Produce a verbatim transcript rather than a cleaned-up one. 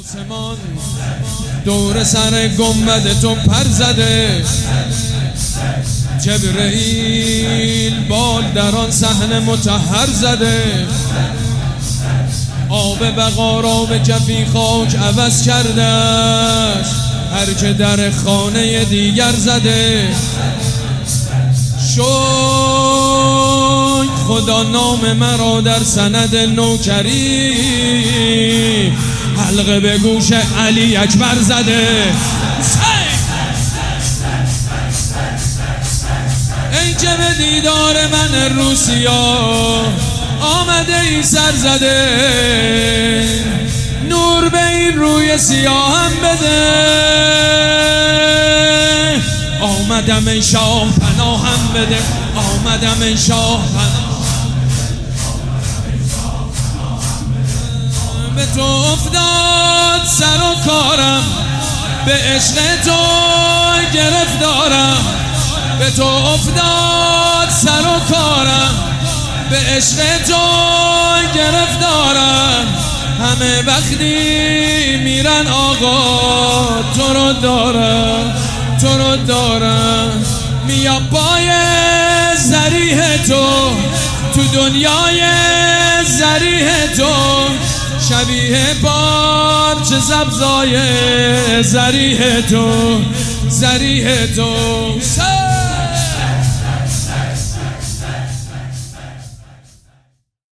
آسمان دور سر گنبد تو پر زده، جبرئیل بال در آن صحنه مطهر زده، آب بقا را به جفی خاک عوض کرده است، هر که در خانه دیگر زده. شکر خدا نام مرا در سند نوکری، حلقه به گوش علی اکبر زده. ای که به دیدار من روسیا آمده ای سر زده، نور به این روی سیاهم بده. آمدم ای شاه پناهم بده، آمدم ای شاه پناهم به تو افتاد سر و کارم، به عشق تو گرفتارم. به تو افتاد سر و کارم، به عشق تو گرفتارم. همه وقتی میرن آقا تو رو دارم، تو رو دارم. میا پای زریح تو تو دنیای زریح تو، شبیه پارچه سبزای زریح تو، زریح تو.